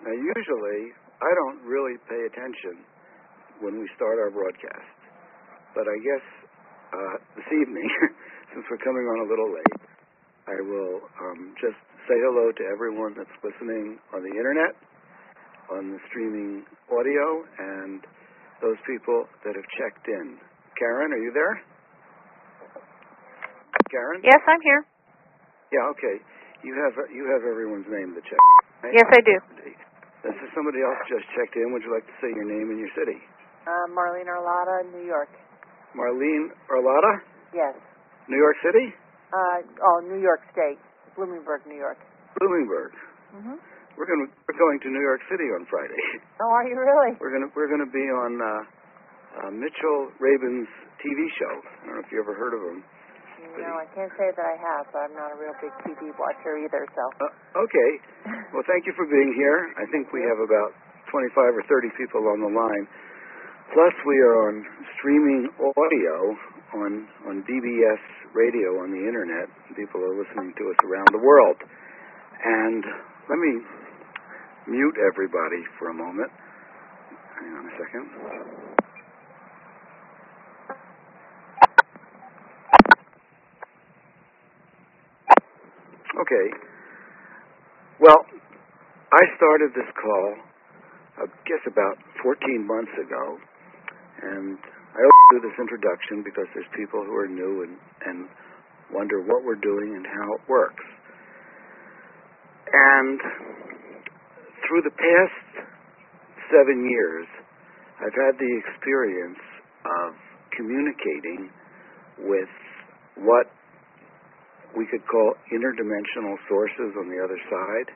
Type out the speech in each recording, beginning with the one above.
Now, usually, I don't really pay attention when we start our broadcast, but I guess this evening, since we're coming on a little late, I will just say hello to everyone that's listening on the internet, on the streaming audio, and those people that have checked in. Karen, are you there? Karen? Yes, I'm here. Yeah, okay. You have everyone's name to check. Right? Yes, I do. This is somebody else just checked in. Would you like to say your name and your city? Marlene Arlotta, New York. Marlene Arlotta? Yes. New York City? New York State. Bloomingburg, New York. Bloomingburg. Mhm. We're going to New York City on Friday. Oh, are you really? We're gonna be on Mitchell Rabin's TV show. I don't know if you ever heard of him. No, I can't say that I have, but I'm not a real big TV watcher either, so. Okay. Well, thank you for being here. I think we have about 25 or 30 people on the line. Plus, we are on streaming audio on BBS radio on the internet. People are listening to us around the world. And let me mute everybody for a moment. Hang on a second. Okay. Well, I started this call, I guess about 14 months ago, and I always do this introduction because there's people who are new and wonder what we're doing and how it works. And through the past 7 years, I've had the experience of communicating with what we could call interdimensional sources on the other side.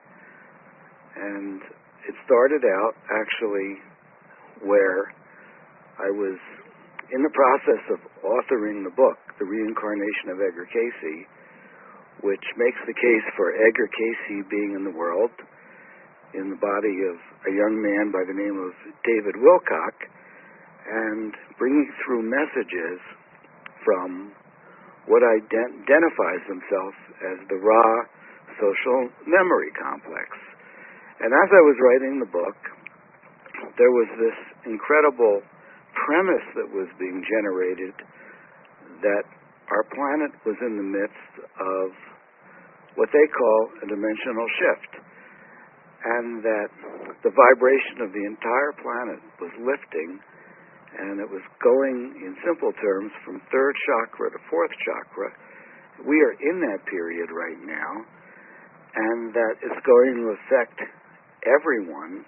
And it started out actually where I was in the process of authoring the book, The Reincarnation of Edgar Cayce, which makes the case for Edgar Cayce being in the world in the body of a young man by the name of David Wilcock, and bringing through messages from what identifies himself as the Ra social memory complex. And as I was writing the book, there was this incredible premise that was being generated that our planet was in the midst of what they call a dimensional shift, and that the vibration of the entire planet was lifting, and it was going, in simple terms, from third chakra to fourth chakra. We are in that period right now, and that it's going to affect everyone,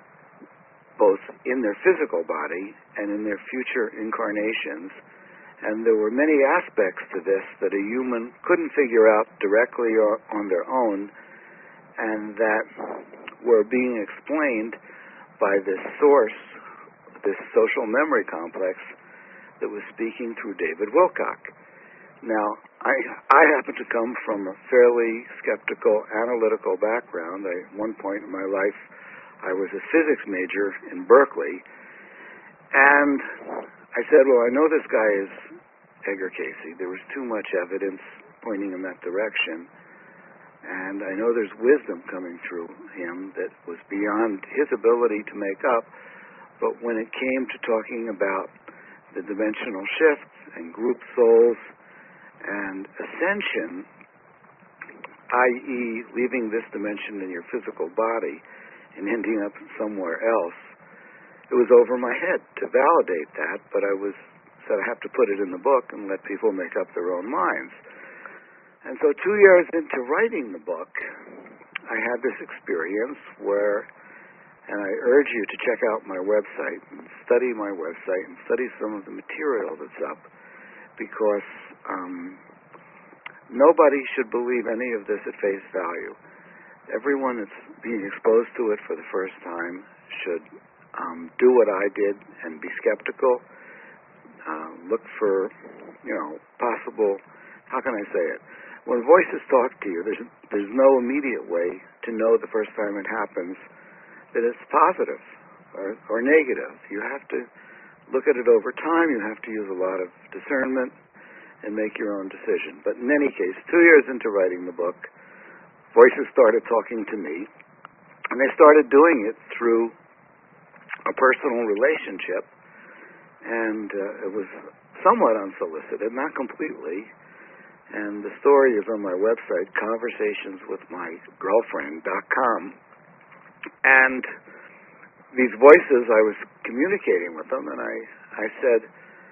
both in their physical body and in their future incarnations. And there were many aspects to this that a human couldn't figure out directly or on their own, and that were being explained by this source, this social memory complex that was speaking through David Wilcock. Now, I happen to come from a fairly skeptical, analytical background. At one point in my life, I was a physics major in Berkeley, and I said, well, I know this guy is Edgar Cayce. There was too much evidence pointing in that direction, and I know there's wisdom coming through him that was beyond his ability to make up. But when it came to talking about the dimensional shifts and group souls and ascension, i.e. leaving this dimension in your physical body and ending up somewhere else, it was over my head to validate that, but I said I have to put it in the book and let people make up their own minds. And so 2 years into writing the book, I had this experience where, and I urge you to check out my website and study my website and study some of the material that's up, because nobody should believe any of this at face value. Everyone that's being exposed to it for the first time should do what I did and be skeptical. Look for, possible, how can I say it? When voices talk to you, there's no immediate way to know the first time it happens that it's positive or negative. You have to look at it over time. You have to use a lot of discernment and make your own decision. But in any case, 2 years into writing the book, voices started talking to me, And they started doing it through a personal relationship, and it was somewhat unsolicited, not completely. And the story is on my website, conversationswithmygirlfriend.com. And these voices, I was communicating with them, and I said,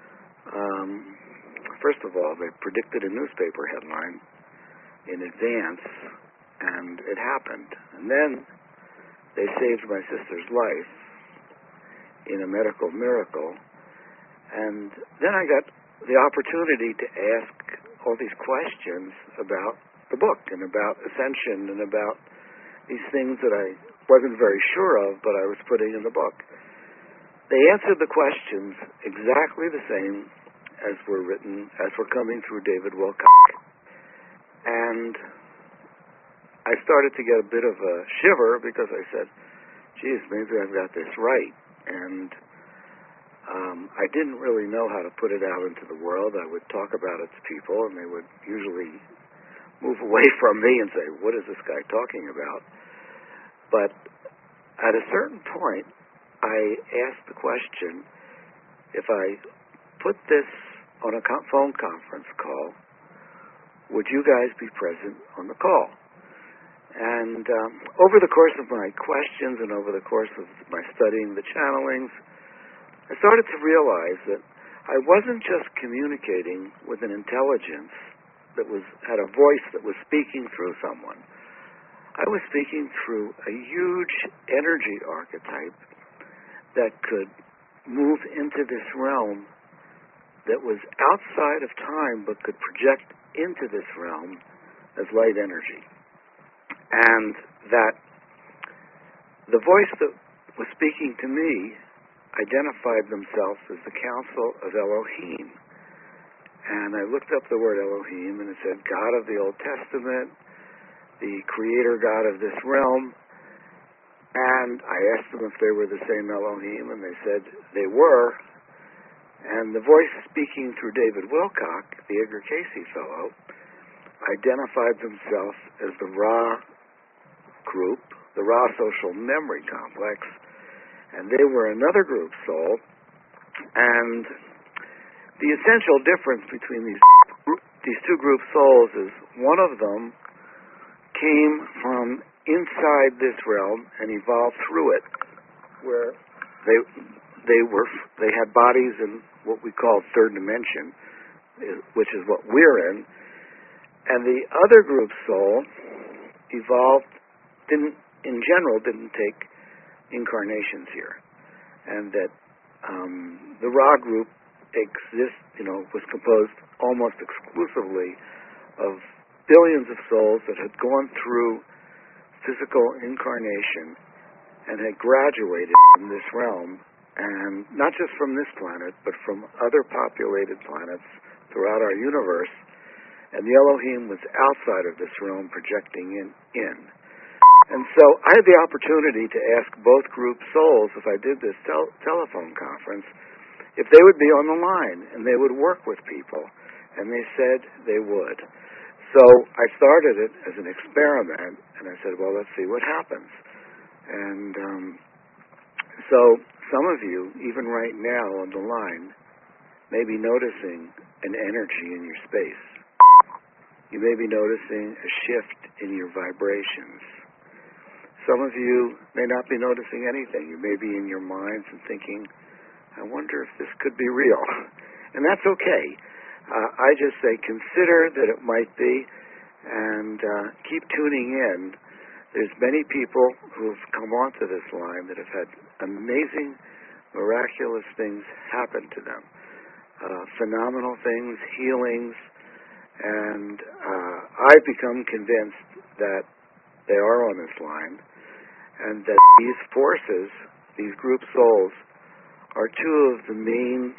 first of all, they predicted a newspaper headline in advance, and it happened. And then they saved my sister's life in a medical miracle. And then I got the opportunity to ask all these questions about the book and about ascension and about these things that I wasn't very sure of, but I was putting in the book. They answered the questions exactly the same as were written, as were coming through David Wilcock. And I started to get a bit of a shiver because I said, geez, maybe I've got this right. And I didn't really know how to put it out into the world. I would talk about it to people, and they would usually move away from me and say, what is this guy talking about? But at a certain point, I asked the question, if I put this on a phone conference call, would you guys be present on the call? And over the course of my questions and over the course of my studying the channelings, I started to realize that I wasn't just communicating with an intelligence that had a voice that was speaking through someone. I was speaking through a huge energy archetype that could move into this realm that was outside of time but could project into this realm as light energy. And that the voice that was speaking to me identified themselves as the Council of Elohim. And I looked up the word Elohim, and it said God of the Old Testament, the creator God of this realm. And I asked them if they were the same Elohim, and they said they were. And the voice speaking through David Wilcock, the Edgar Cayce fellow, identified themselves as the Ra group, the Ra Social Memory Complex, and they were another group soul. And the essential difference between these two group souls is one of them came from inside this realm and evolved through it, where they had bodies in what we call third dimension, which is what we're in. And the other group soul evolved, didn't take incarnations here, and that the Ra group was composed almost exclusively of billions of souls that had gone through physical incarnation and had graduated from this realm, and not just from this planet, but from other populated planets throughout our universe. And the Elohim was outside of this realm, projecting in. And so I had the opportunity to ask both group souls, if I did this telephone conference, if they would be on the line and they would work with people. And they said they would. So I started it as an experiment, and I said, well, let's see what happens. And so some of you, even right now on the line, may be noticing an energy in your space. You may be noticing a shift in your vibrations. Some of you may not be noticing anything. You may be in your minds and thinking, I wonder if this could be real. And that's okay. I just say consider that it might be, and keep tuning in. There's many people who've come onto this line that have had amazing, miraculous things happen to them. Phenomenal things, healings, and I've become convinced that they are on this line, and that these forces, these group souls, are two of the main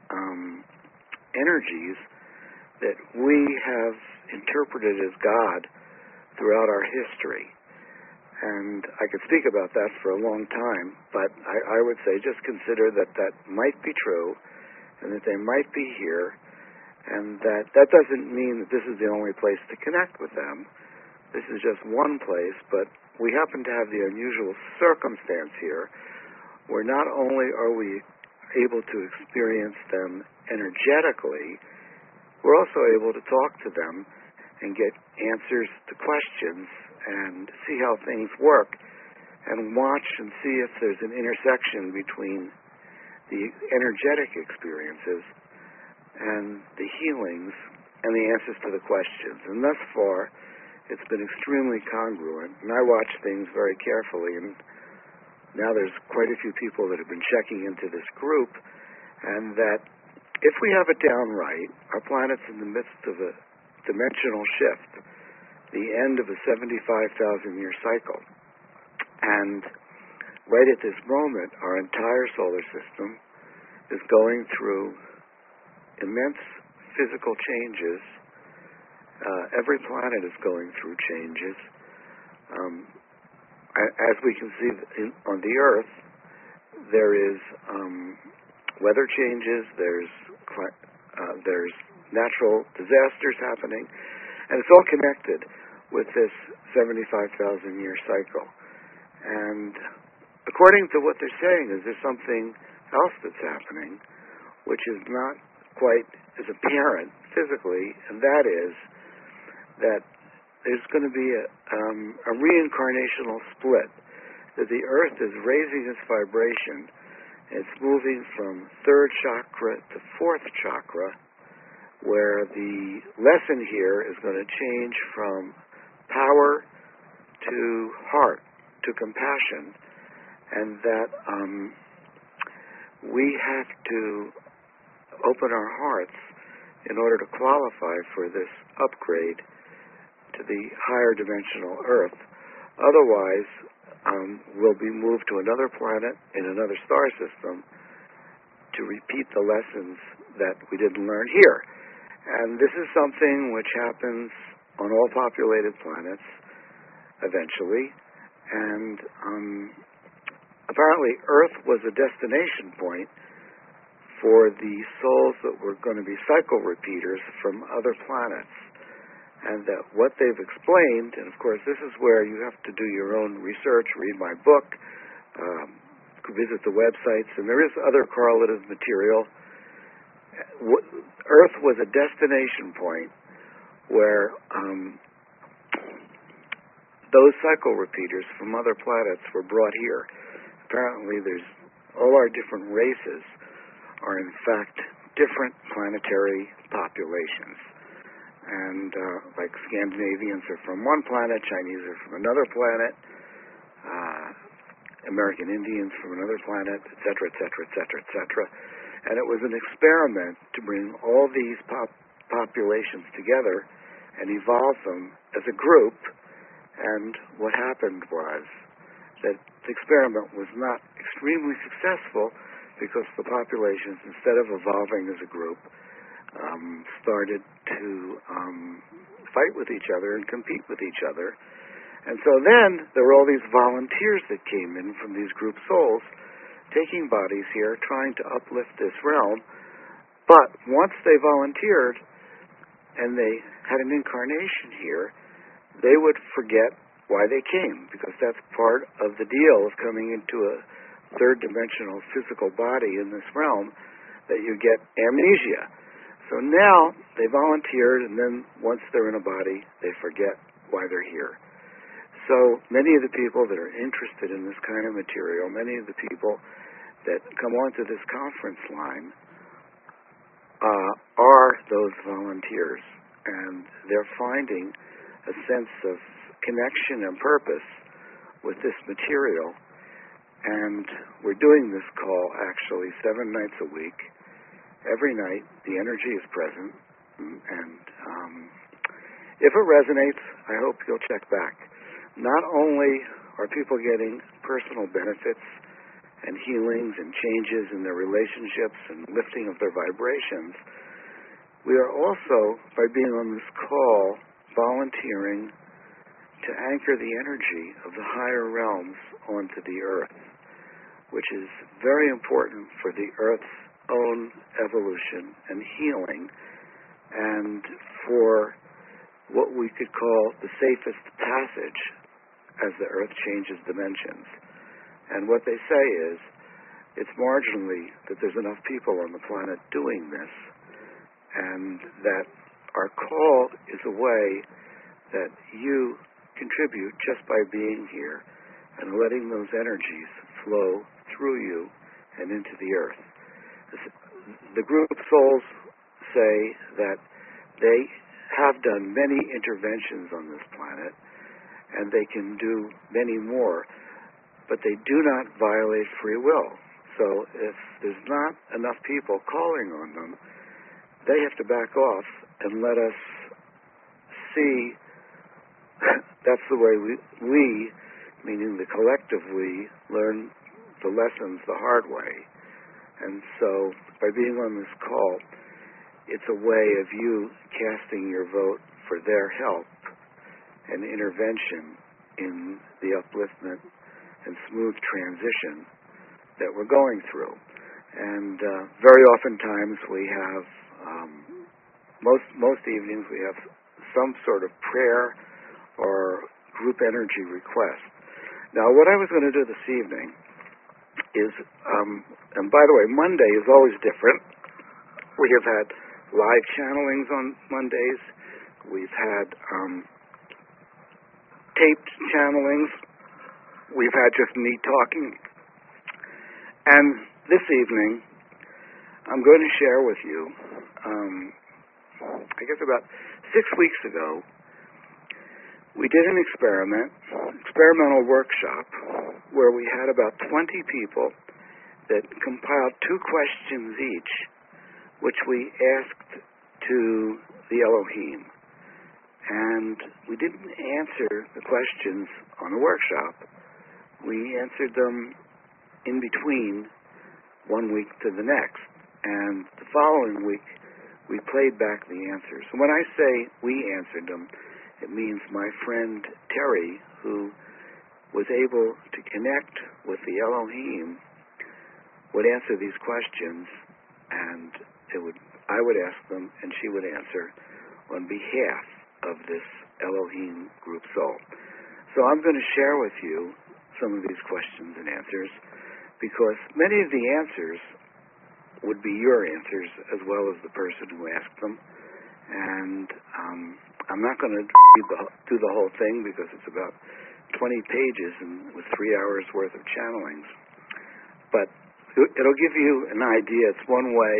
energies that we have interpreted as God throughout our history. And I could speak about that for a long time, but I would say just consider that that might be true, and that they might be here, and that doesn't mean that this is the only place to connect with them, this is just one place, but we happen to have the unusual circumstance here where not only are we able to experience them energetically, we're also able to talk to them and get answers to questions and see how things work and watch and see if there's an intersection between the energetic experiences and the healings and the answers to the questions. And thus far, it's been extremely congruent, and I watch things very carefully, and now there's quite a few people that have been checking into this group, and that if we have it down right, our planet's in the midst of a dimensional shift, the end of a 75,000-year cycle. And right at this moment, our entire solar system is going through immense physical changes. Every planet is going through changes. As we can see on the Earth, there is weather changes, there's natural disasters happening, and it's all connected with this 75,000-year cycle. And according to what they're saying, is there's something else that's happening, which is not quite as apparent physically, and that is that there's going to be a reincarnational split, that the Earth is raising its vibration. It's moving from third chakra to fourth chakra, where the lesson here is going to change from power to heart, to compassion, and that we have to open our hearts in order to qualify for this upgrade to the higher dimensional Earth. Otherwise, we'll be moved to another planet in another star system to repeat the lessons that we didn't learn here. And this is something which happens on all populated planets eventually. And apparently Earth was a destination point for the souls that were going to be cycle repeaters from other planets. And that what they've explained, and of course this is where you have to do your own research, read my book, visit the websites, and there is other correlative material. Earth was a destination point where those cycle repeaters from other planets were brought here. Apparently there's all our different races are in fact different planetary populations. And like Scandinavians are from one planet, Chinese are from another planet, American Indians from another planet, et cetera, et cetera, et cetera, et cetera. And it was an experiment to bring all these populations together and evolve them as a group. And what happened was that the experiment was not extremely successful because the populations, instead of evolving as a group, started to fight with each other and compete with each other. And so then there were all these volunteers that came in from these group souls, taking bodies here, trying to uplift this realm. But once they volunteered and they had an incarnation here, they would forget why they came, because that's part of the deal of coming into a third-dimensional physical body in this realm, that you get amnesia. So now they volunteered, and then once they're in a body, they forget why they're here. So many of the people that are interested in this kind of material, many of the people that come onto this conference line are those volunteers, and they're finding a sense of connection and purpose with this material. And we're doing this call actually 7 nights a week. Every night the energy is present, and if it resonates, I hope you'll check back. Not only are people getting personal benefits and healings and changes in their relationships and lifting of their vibrations, we are also, by being on this call, volunteering to anchor the energy of the higher realms onto the Earth, which is very important for the Earth's own evolution and healing, and for what we could call the safest passage as the Earth changes dimensions. And what they say is, it's marginally that there's enough people on the planet doing this, and that our call is a way that you contribute just by being here and letting those energies flow through you and into the Earth. The group souls say that they have done many interventions on this planet, and they can do many more, but they do not violate free will. So if there's not enough people calling on them, they have to back off and let us see. That's the way we, meaning the collective we, learn the lessons the hard way. And so by being on this call, it's a way of you casting your vote for their help and intervention in the upliftment and smooth transition that we're going through. And very oftentimes we have, most evenings we have some sort of prayer or group energy request. Now what I was going to do this evening is, and by the way, Monday is always different. We have had live channelings on Mondays. We've had taped channelings. We've had just me talking. And this evening, I'm going to share with you, I guess about 6 weeks ago, we did an experimental workshop, where we had about 20 people that compiled 2 questions each, which we asked to the Elohim. And we didn't answer the questions on the workshop. We answered them in between one week to the next. And the following week, we played back the answers. And when I say we answered them, it means my friend Terry, who was able to connect with the Elohim, would answer these questions, and I would ask them, and she would answer on behalf of this Elohim group soul. So I'm going to share with you some of these questions and answers, because many of the answers would be your answers as well as the person who asked them. And I'm not going to do the whole thing, because it's about 20 pages and with 3 hours worth of channelings. But it'll give you an idea. It's one way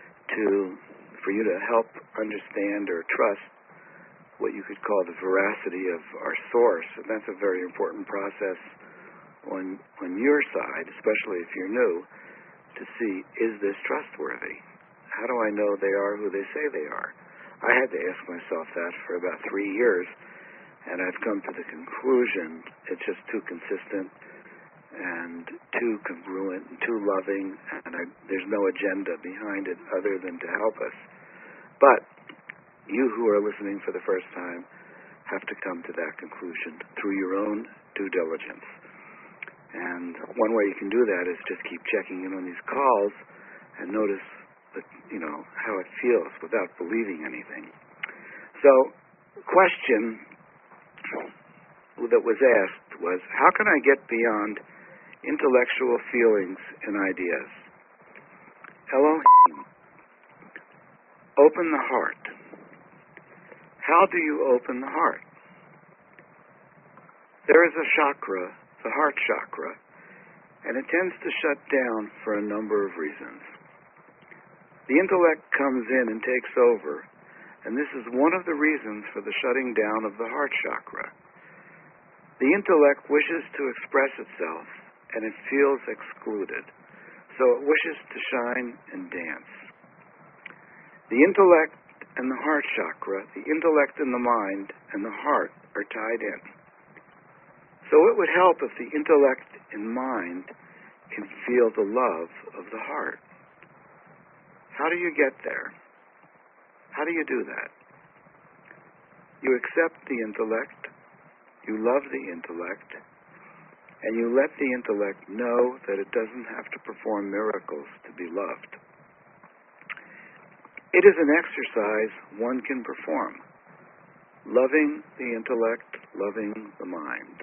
for you to help understand or trust what you could call the veracity of our source. And that's a very important process on your side, especially if you're new, to see, is this trustworthy? How do I know they are who they say they are? I had to ask myself that for about 3 years, and I've come to the conclusion it's just too consistent and too congruent and too loving, and there's no agenda behind it other than to help us. But you who are listening for the first time have to come to that conclusion through your own due diligence. And one way you can do that is just keep checking in on these calls and notice how it feels without believing anything. So, the question that was asked was, how can I get beyond intellectual feelings and ideas? Elohim, open the heart. How do you open the heart? There is a chakra, the heart chakra, and it tends to shut down for a number of reasons. The intellect comes in and takes over, and this is one of the reasons for the shutting down of the heart chakra. The intellect wishes to express itself, and it feels excluded, so it wishes to shine and dance. The intellect and the heart chakra, the intellect and the mind and the heart are tied in. So it would help if the intellect and mind can feel the love of the heart. How do you get there? How do you do that? You accept the intellect, you love the intellect, and you let the intellect know that it doesn't have to perform miracles to be loved. It is an exercise one can perform. loving the intellect, loving the mind.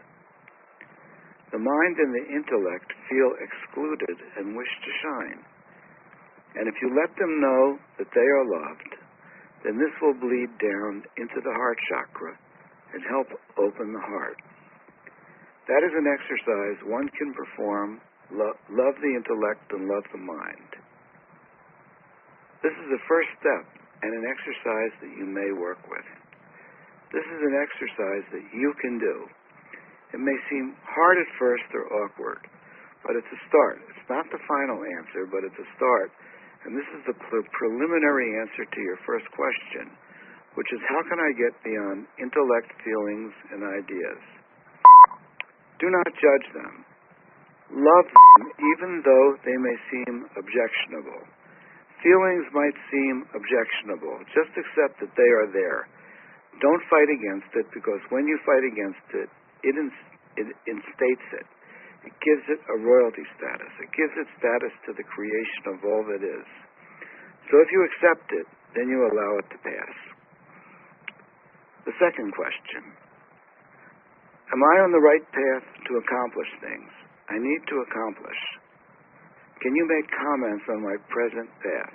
The mind and the intellect feel excluded and wish to shine. And if you let them know that they are loved, then this will bleed down into the heart chakra and help open the heart. That is an exercise one can perform, love the intellect and love the mind. This is the first step and an exercise that you may work with. This is an exercise that you can do. It may seem hard at first or awkward, but it's a start. It's not the final answer, but it's a start. And this is the preliminary answer to your first question, which is, how can I get beyond intellect, feelings, and ideas? Do not judge them. Love them even though they may seem objectionable. Feelings might seem objectionable. Just accept that they are there. Don't fight against it, because when you fight against it, it instates it. It gives it a royalty status. It gives it status to the creation of all that is. So if you accept it, then you allow it to pass. The second question. Am I on the right path to accomplish things I need to accomplish? Can you make comments on my present path?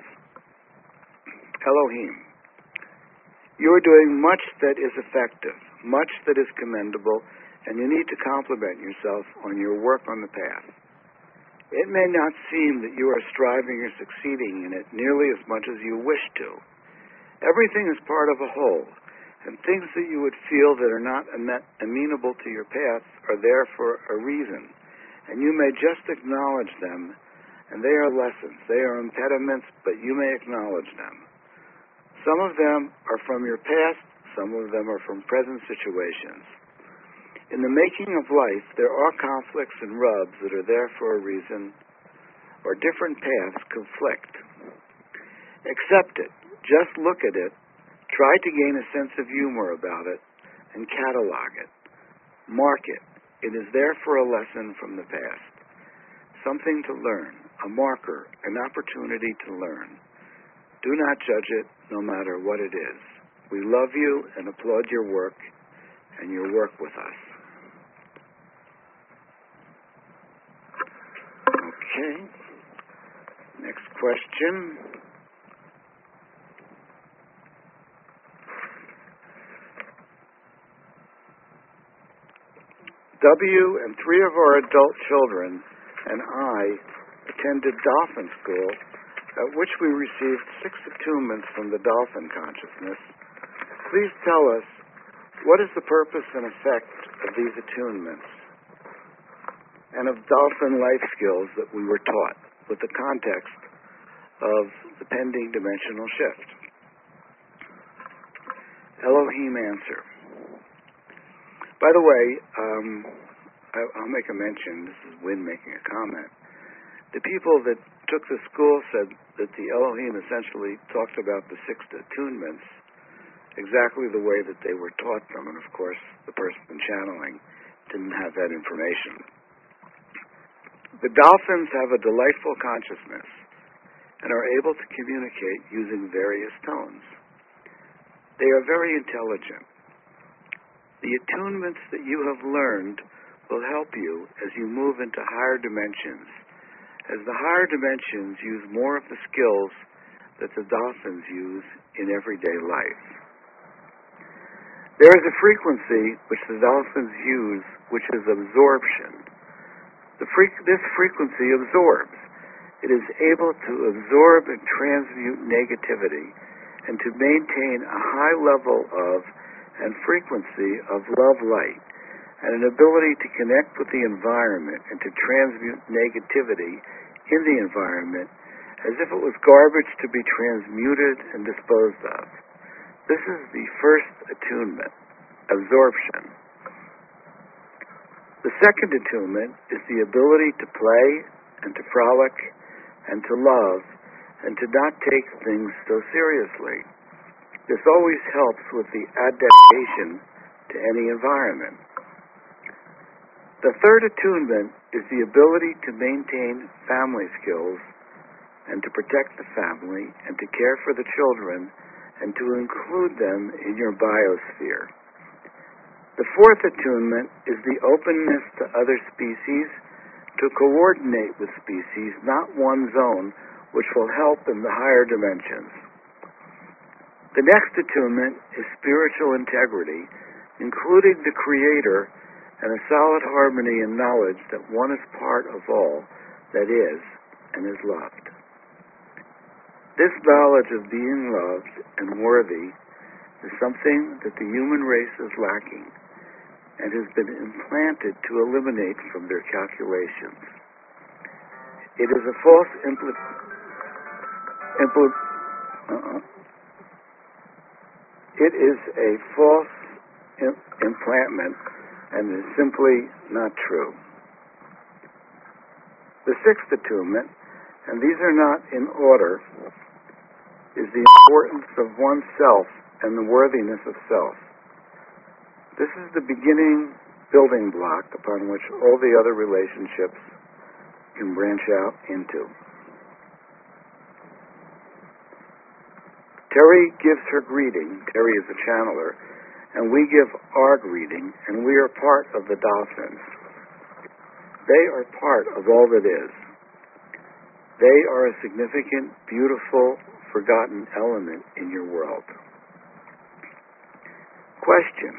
Elohim. You are doing much that is effective, much that is commendable, and you need to compliment yourself on your work on the path. It may not seem that you are striving or succeeding in it nearly as much as you wish to. Everything is part of a whole, and things that you would feel that are not amenable to your path are there for a reason, and you may just acknowledge them, and they are lessons. They are impediments, but you may acknowledge them. Some of them are from your past, some of them are from present situations. In the making of life, there are conflicts and rubs that are there for a reason, or different paths conflict. Accept it. Just look at it. Try to gain a sense of humor about it, and catalog it. Mark it. It is there for a lesson from the past. Something to learn, a marker, an opportunity to learn. Do not judge it, no matter what it is. We love you and applaud your work and your work with us. Okay. Next question. W and 3 of our adult children and I attended dolphin school, at which we received 6 attunements from the dolphin consciousness. Please tell us, what is the purpose and effect of these attunements and of dolphin life skills that we were taught with the context of the pending dimensional shift? Elohim answer. By the way, I'll make a mention. This is Wynn making a comment. The people that took the school said that the Elohim essentially talked about the 6 attunements exactly the way that they were taught them, and of course the person channeling didn't have that information. The dolphins have a delightful consciousness and are able to communicate using various tones. They are very intelligent. The attunements that you have learned will help you as you move into higher dimensions, as the higher dimensions use more of the skills that the dolphins use in everyday life. There is a frequency which the dolphins use, which is absorption. This frequency absorbs. It is able to absorb and transmute negativity and to maintain a high level of and frequency of love light, and an ability to connect with the environment and to transmute negativity in the environment as if it was garbage to be transmuted and disposed of. This is the first attunement, absorption. The second attunement is the ability to play and to frolic and to love and to not take things so seriously. This always helps with the adaptation to any environment. The third attunement is the ability to maintain family skills and to protect the family and to care for the children and to include them in your biosphere. The fourth attunement is the openness to other species, to coordinate with species, not one's own, which will help in the higher dimensions. The next attunement is spiritual integrity, including the Creator and a solid harmony and knowledge that one is part of all that is and is loved. This knowledge of being loved and worthy is something that the human race is lacking and has been implanted to eliminate from their calculations. It is a false It is a false implantment and is simply not true. The sixth attunement, and these are not in order, is the importance of oneself and the worthiness of self. This is the beginning building block upon which all the other relationships can branch out into. Terry gives her greeting. Terry is a channeler, and we give our greeting, and we are part of the dolphins. They are part of all that is. They are a significant, beautiful, forgotten element in your world. Question.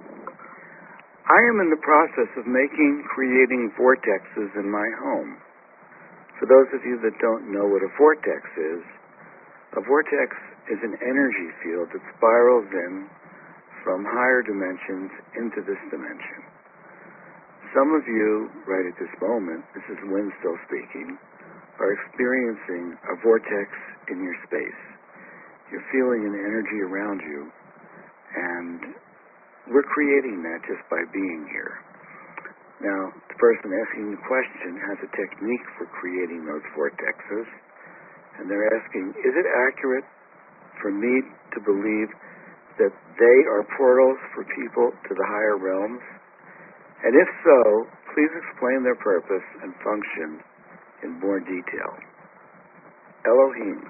I am in the process of creating vortexes in my home. For those of you that don't know what a vortex is, a vortex is an energy field that spirals in from higher dimensions into this dimension. Some of you, right at this moment, this is Lynn still speaking, are experiencing a vortex in your space. You're feeling an energy around you, and we're creating that just by being here. Now, the person asking the question has a technique for creating those vortexes, and they're asking, is it accurate for me to believe that they are portals for people to the higher realms? And if so, please explain their purpose and function in more detail. Elohim.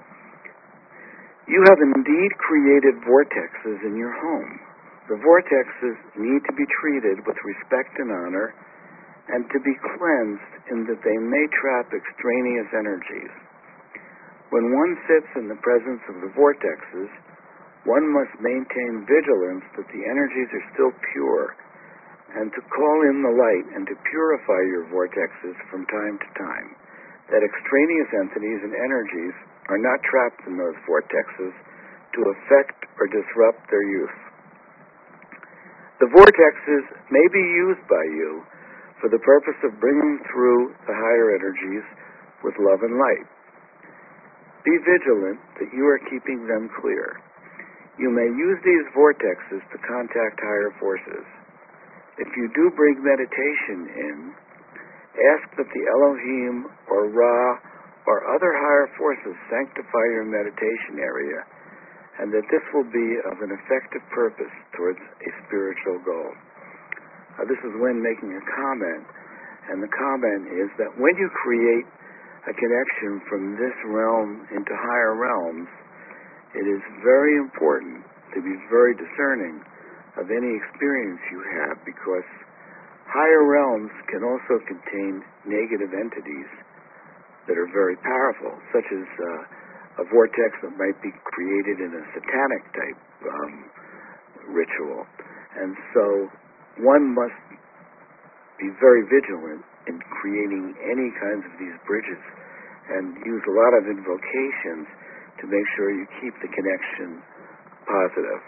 You have indeed created vortexes in your home. The vortexes need to be treated with respect and honor and to be cleansed in that they may trap extraneous energies. When one sits in the presence of the vortexes, one must maintain vigilance that the energies are still pure, and to call in the light and to purify your vortexes from time to time, that extraneous entities and energies are not trapped in those vortexes to affect or disrupt their use. The vortexes may be used by you for the purpose of bringing through the higher energies with love and light. Be vigilant that you are keeping them clear. You may use these vortexes to contact higher forces. If you do bring meditation in, ask that the Elohim or Ra or other higher forces sanctify your meditation area, and that this will be of an effective purpose towards a spiritual goal. This is Lynn making a comment, and the comment is that when you create a connection from this realm into higher realms, it is very important to be very discerning of any experience you have, because higher realms can also contain negative entities that are very powerful, such as a vortex that might be created in a satanic type ritual. And so one must be very vigilant in creating any kinds of these bridges and use a lot of invocations to make sure you keep the connection positive.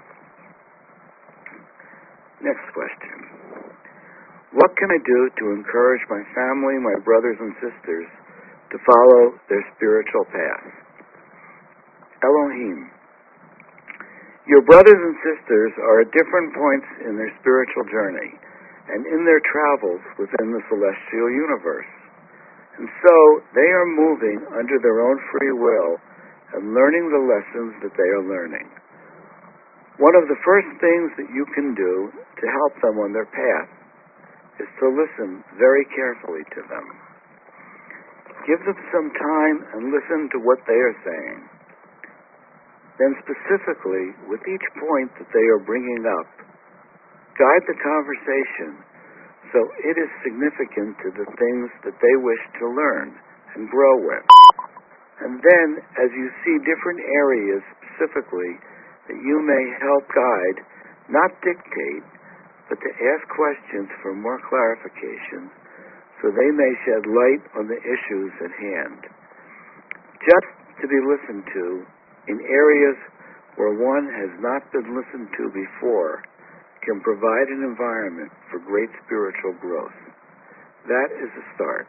Next question. What can I do to encourage my family, my brothers and sisters, to follow their spiritual path? Elohim. Your brothers and sisters are at different points in their spiritual journey and in their travels within the celestial universe. And so they are moving under their own free will and learning the lessons that they are learning. One of the first things that you can do to help them on their path is to listen very carefully to them. Give them some time and listen to what they are saying. Then specifically, with each point that they are bringing up, guide the conversation so it is significant to the things that they wish to learn and grow with. And then, as you see different areas specifically that you may help guide, not dictate, but to ask questions for more clarification so they may shed light on the issues at hand. Just to be listened to in areas where one has not been listened to before can provide an environment for great spiritual growth. That is a start.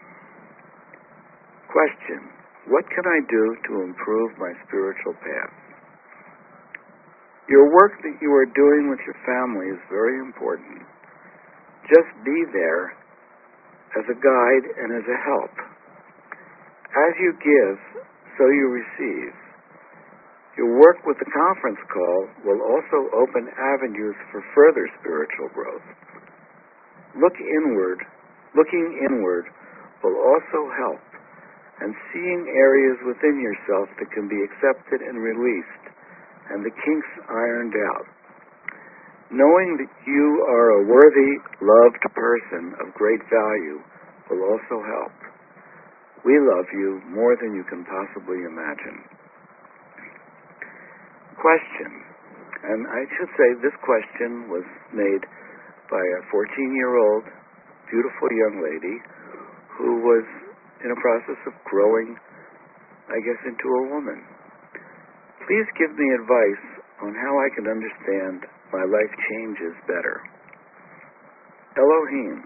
Question: what can I do to improve my spiritual path? Your work that you are doing with your family is very important. Just be there as a guide and as a help. As you give, so you receive. Your work with the conference call will also open avenues for further spiritual growth. Looking inward will also help, and seeing areas within yourself that can be accepted and released, and the kinks ironed out. Knowing that you are a worthy, loved person of great value will also help. We love you more than you can possibly imagine. Question, and I should say this question was made by a 14-year-old beautiful young lady who was in a process of growing, I guess, into a woman. Please give me advice on how I can understand my life changes better. Elohim,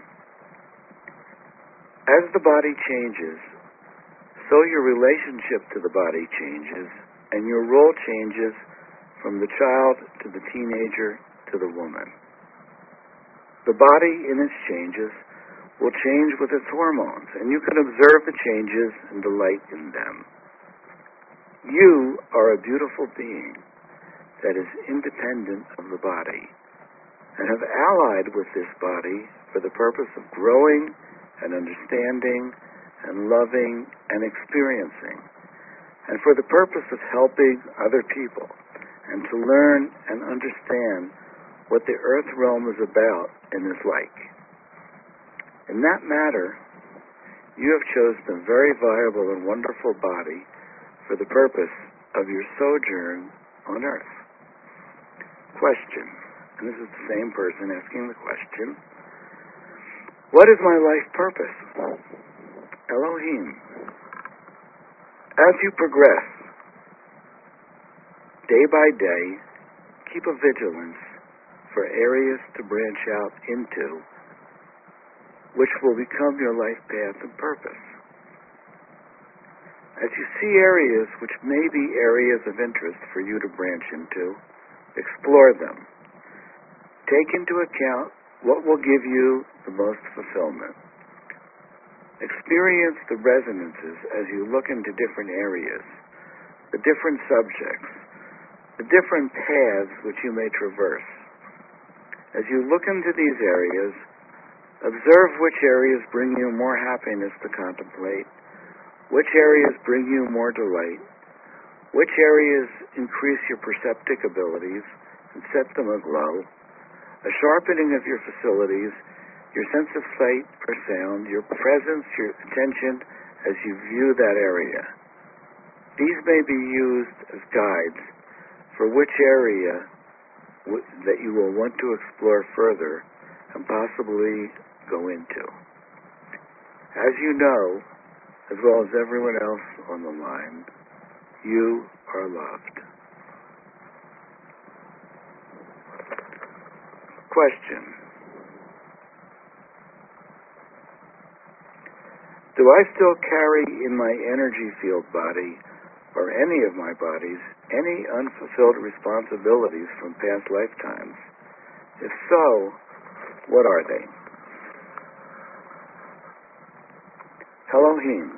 as the body changes, so your relationship to the body changes, and your role changes from the child to the teenager to the woman. The body, in its changes, will change with its hormones, and you can observe the changes and delight in them. You are a beautiful being that is independent of the body and have allied with this body for the purpose of growing and understanding and loving and experiencing, and for the purpose of helping other people and to learn and understand what the earth realm is about and is like. In that matter, you have chosen a very viable and wonderful body for the purpose of your sojourn on earth. Question, and this is the same person asking the question: what is my life purpose? Elohim, as you progress, day by day, keep a vigilance for areas to branch out into, which will become your life path and purpose. As you see areas which may be areas of interest for you to branch into, explore them. Take into account what will give you the most fulfillment. Experience the resonances as you look into different areas, the different subjects, the different paths which you may traverse. As you look into these areas, observe which areas bring you more happiness to contemplate, which areas bring you more delight, which areas increase your perceptic abilities and set them aglow, a sharpening of your facilities, your sense of sight or sound, your presence, your attention as you view that area. These may be used as guides for which area that you will want to explore further and possibly go into. As you know, as well as everyone else on the line, you are loved. Question: do I still carry in my energy field body, or any of my bodies, any unfulfilled responsibilities from past lifetimes? If so, what are they? Elohim,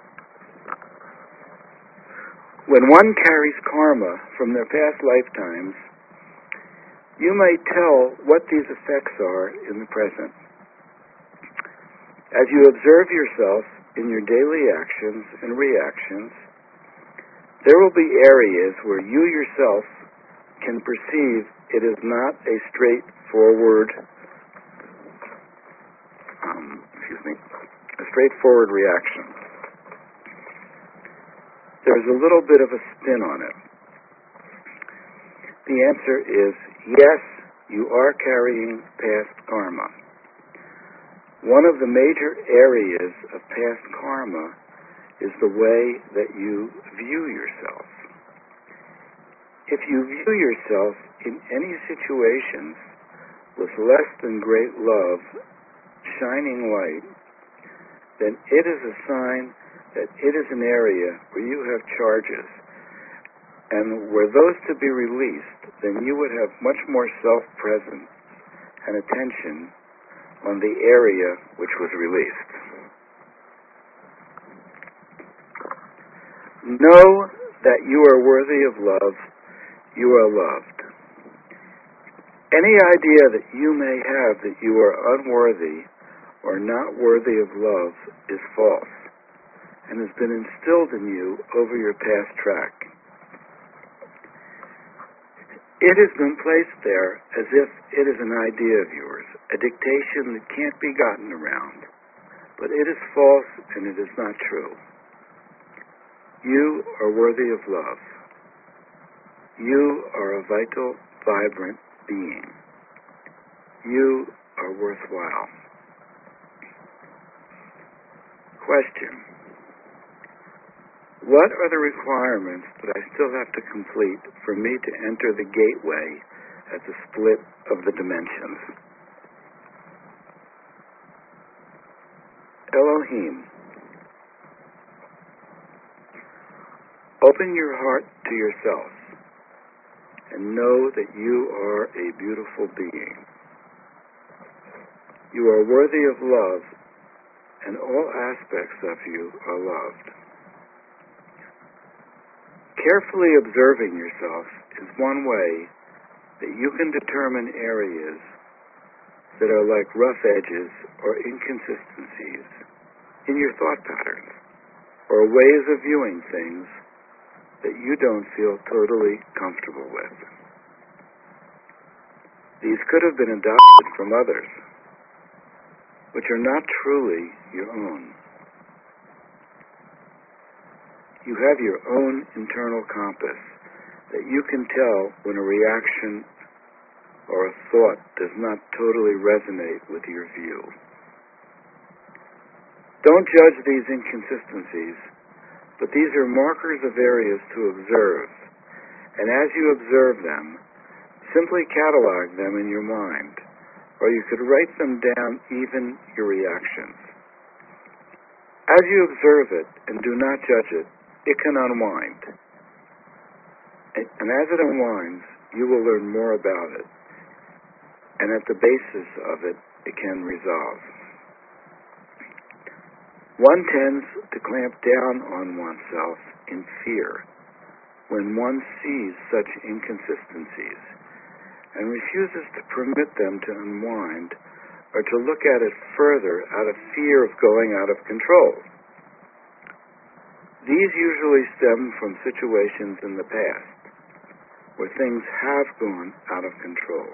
when one carries karma from their past lifetimes, you may tell what these effects are in the present. As you observe yourself in your daily actions and reactions, there will be areas where you yourself can perceive it is not a straightforward, reaction. There's a little bit of a spin on it. The answer is yes, you are carrying past karma. One of the major areas of past karma is the way that you view yourself. If you view yourself in any situations with less than great love, shining light, then it is a sign that it is an area where you have charges. And were those to be released, then you would have much more self-presence and attention on the area which was released. Know that you are worthy of love. You are loved. Any idea that you may have that you are unworthy or not worthy of love is false and has been instilled in you over your past track. It has been placed there as if it is an idea of yours, a dictation that can't be gotten around. But it is false and it is not true. You are worthy of love. You are a vital, vibrant being. You are worthwhile. Question: what are the requirements that I still have to complete for me to enter the gateway at the split of the dimensions? Elohim. Open your heart to yourself and know that you are a beautiful being. You are worthy of love, and all aspects of you are loved. Carefully observing yourself is one way that you can determine areas that are like rough edges or inconsistencies in your thought patterns, or ways of viewing things that you don't feel totally comfortable with. These could have been adopted from others, which are not truly your own. You have your own internal compass that you can tell when a reaction or a thought does not totally resonate with your view. Don't judge these inconsistencies, but these are markers of areas to observe, and as you observe them, simply catalog them in your mind, or you could write them down, even your reactions. As you observe it and do not judge it, it can unwind. And as it unwinds, you will learn more about it, and at the basis of it, it can resolve. One tends to clamp down on oneself in fear when one sees such inconsistencies and refuses to permit them to unwind or to look at it further out of fear of going out of control. These usually stem from situations in the past where things have gone out of control.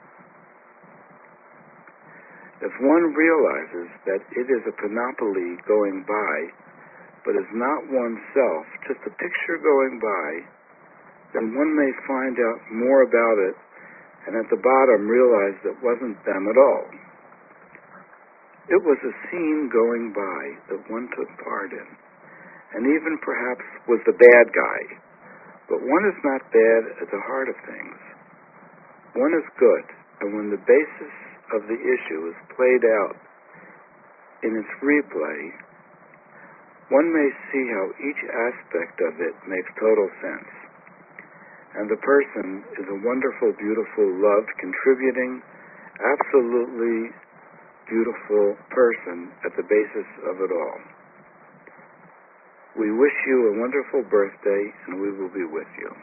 If one realizes that it is a panoply going by, but is not oneself, just a picture going by, then one may find out more about it and at the bottom realize it wasn't them at all. It was a scene going by that one took part in, and even perhaps was the bad guy. But one is not bad at the heart of things. One is good, and when the basis of the issue is played out in its replay, one may see how each aspect of it makes total sense. And the person is a wonderful, beautiful, loved, contributing, absolutely beautiful person at the basis of it all. We wish you a wonderful birthday, and we will be with you.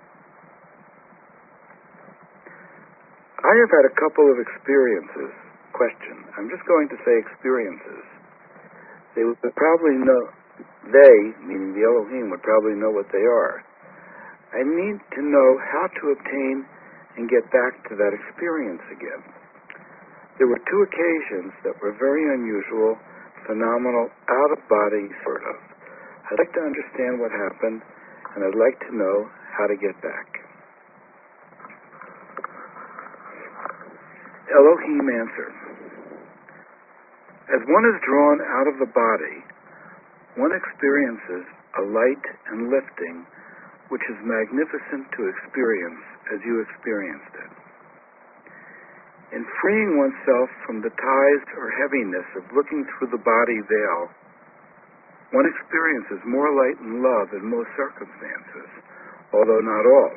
I have had a couple of experiences Question. I'm just going to say experiences. They would probably know, they, meaning the Elohim, would probably know what they are. I need to know how to obtain and get back to that experience again. There were two occasions that were very unusual, phenomenal, out-of-body sort of. I'd like to understand what happened, and I'd like to know how to get back. Elohim answered, as one is drawn out of the body, one experiences a light and lifting which is magnificent to experience as you experienced it. In freeing oneself from the ties or heaviness of looking through the body veil, one experiences more light and love in most circumstances, although not all.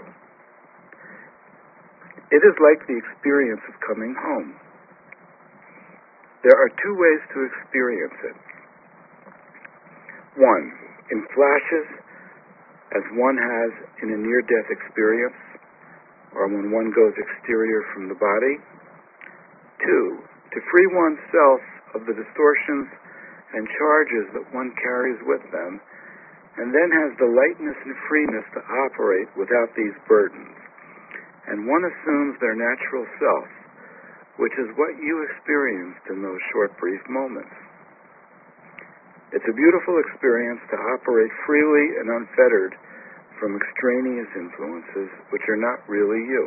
It is like the experience of coming home. There are two ways to experience it. One, in flashes, as one has in a near-death experience, or when one goes exterior from the body. Two, to free oneself of the distortions and charges that one carries with them, and then has the lightness and freeness to operate without these burdens. And one assumes their natural self, which is what you experienced in those short, brief moments. It's a beautiful experience to operate freely and unfettered from extraneous influences which are not really you.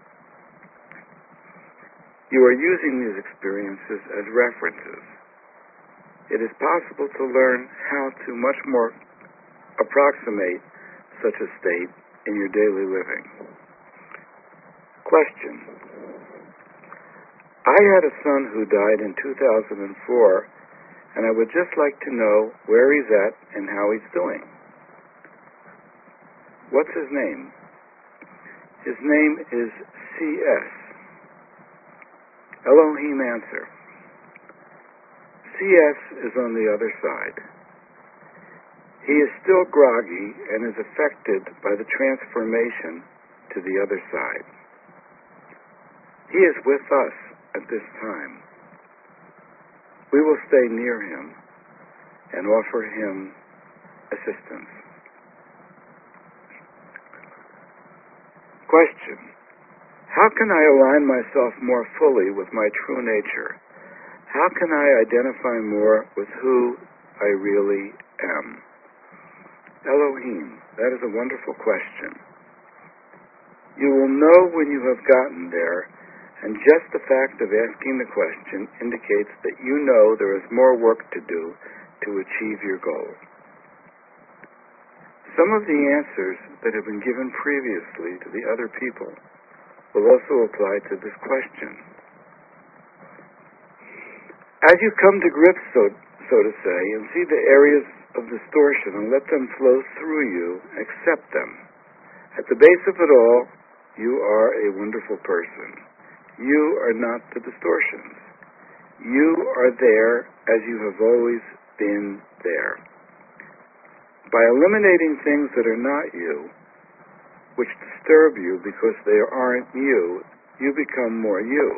You are using these experiences as references. It is possible to learn how to much more approximate such a state in your daily living. Question. I had a son who died in 2004, and I would just like to know where he's at and how he's doing. What's his name? His name is C.S. Elohim answer. C.S. is on the other side. He is still groggy and is affected by the transformation to the other side. He is with us at this time. We will stay near him and offer him assistance. Question. How can I align myself more fully with my true nature? How can I identify more with who I really am? Elohim, that is a wonderful question. You will know when you have gotten there, and just the fact of asking the question indicates that you know there is more work to do to achieve your goal. Some of the answers that have been given previously to the other people will also apply to this question. As you come to grips, so to say, and see the areas of distortion and let them flow through you, accept them. At the base of it all, you are a wonderful person. You are not the distortions. You are there as you have always been there. By eliminating things that are not you, which disturb you because they aren't you, you become more you.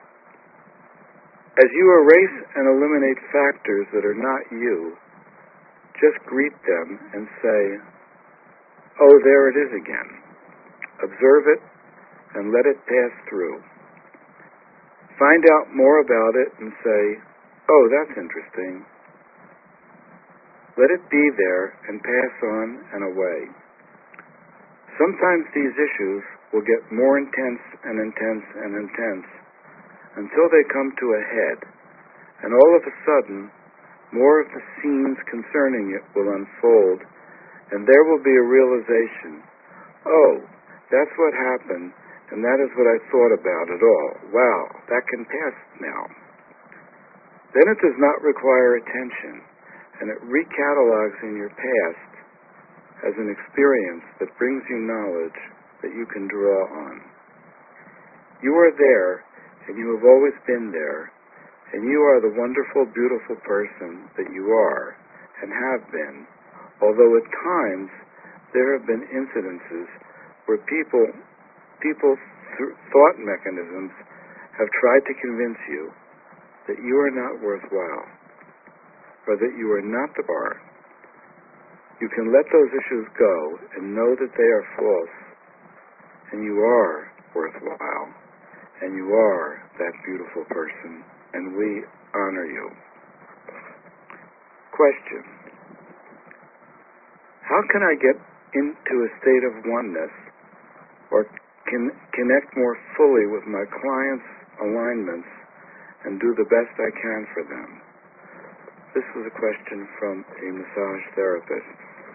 As you erase and eliminate factors that are not you, just greet them and say, oh, there it is again. Observe it and let it pass through. Find out more about it and say, oh, that's interesting. Let it be there and pass on and away. Sometimes these issues will get more intense and intense and intense until they come to a head, and all of a sudden, more of the scenes concerning it will unfold, and there will be a realization, oh, that's what happened, and that is what I thought about it all. Wow, that can pass now. Then it does not require attention, and it recatalogues in your past as an experience that brings you knowledge that you can draw on. You are there, and you have always been there, and you are the wonderful, beautiful person that you are and have been, although at times there have been incidences where people through thought mechanisms have tried to convince you that you are not worthwhile, or that you are not the bar, you can let those issues go and know that they are false, and you are worthwhile, and you are that beautiful person, and we honor you. Question: how can I get into a state of oneness, or connect more fully with my clients' alignments and do the best I can for them? This was a question from a massage therapist.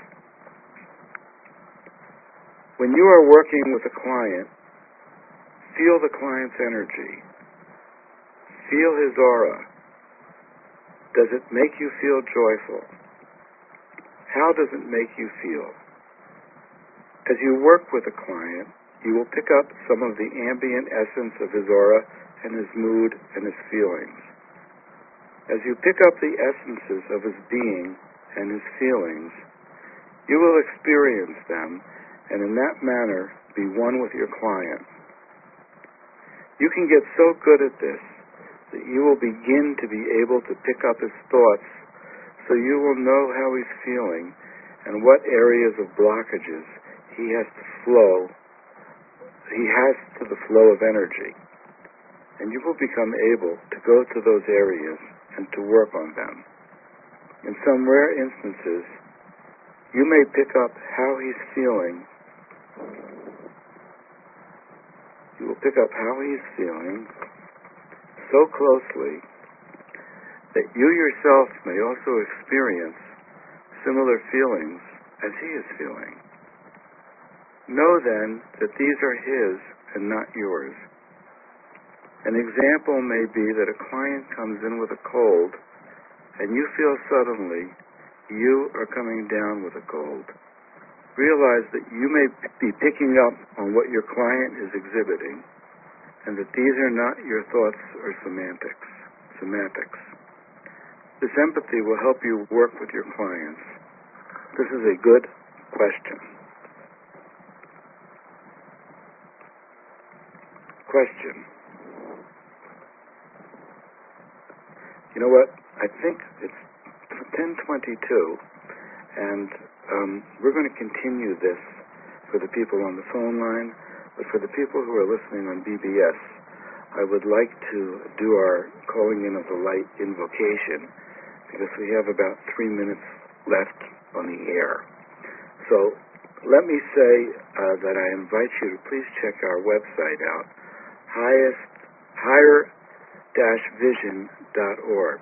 When you are working with a client, feel the client's energy. Feel his aura. Does it make you feel joyful? How does it make you feel? As you work with a client, you will pick up some of the ambient essence of his aura and his mood and his feelings. As you pick up the essences of his being and his feelings, you will experience them and in that manner be one with your client. You can get so good at this that you will begin to be able to pick up his thoughts, so you will know how he's feeling and what areas of blockages he has to the flow of energy. And you will become able to go to those areas and to work on them. In some rare instances, you may pick up how he's feeling. You will pick up how he's feeling so closely that you yourself may also experience similar feelings as he is feeling. Know then that these are his and not yours. An example may be that a client comes in with a cold and you feel suddenly you are coming down with a cold. Realize that you may be picking up on what your client is exhibiting and that these are not your thoughts or semantics. This empathy will help you work with your clients. This is a good question. Question. You know what? I think it's 10:22, and we're going to continue this for the people on the phone line, but for the people who are listening on BBS, I would like to do our calling in of the light invocation, because we have about 3 minutes left on the air. So let me say that I invite you to please check our website out, higher-vision.org,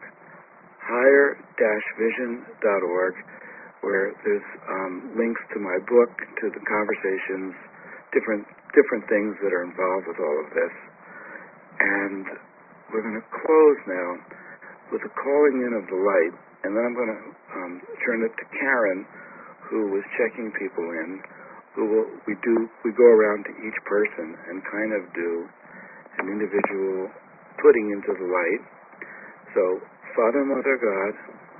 higher-vision.org, where there's links to my book, to the conversations, different things that are involved with all of this. And we're going to close now with a calling in of the light, and then I'm going to turn it to Karen, who was checking people in. We go around to each person and kind of do an individual putting into the light. So, Father, Mother, God,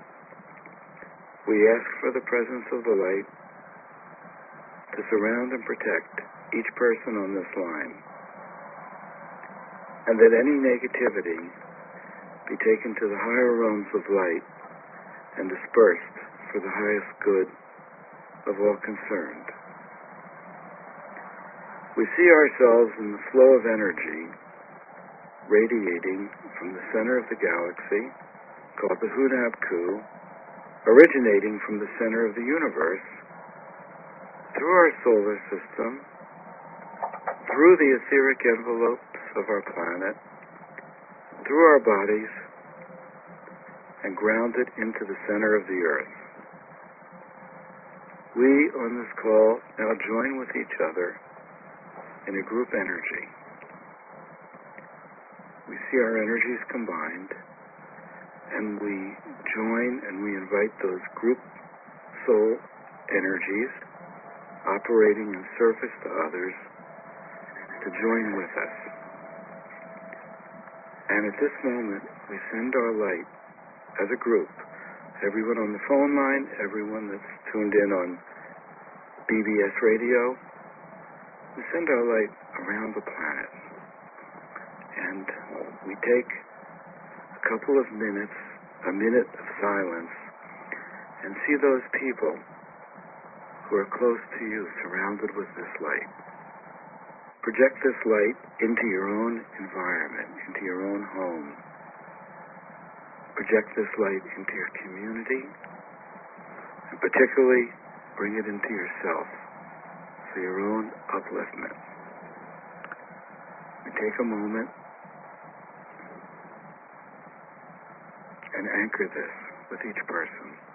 we ask for the presence of the light to surround and protect each person on this line, and that any negativity be taken to the higher realms of light and dispersed for the highest good of all concerned. We see ourselves in the flow of energy radiating from the center of the galaxy, called the Hunab Ku, originating from the center of the universe, through our solar system, through the etheric envelopes of our planet, through our bodies, and grounded into the center of the earth. We, on this call, now join with each other in a group energy. We see our energies combined, and we join and we invite those group soul energies operating in service to others to join with us. And at this moment, we send our light as a group, everyone on the phone line, everyone that's tuned in on BBS radio, we send our light around the planet. And we take a couple of minutes, a minute of silence, and see those people who are close to you surrounded with this light. Project this light into your own environment, into your own home. Project this light into your community, and particularly bring it into yourself for your own upliftment. And take a moment and anchor this with each person.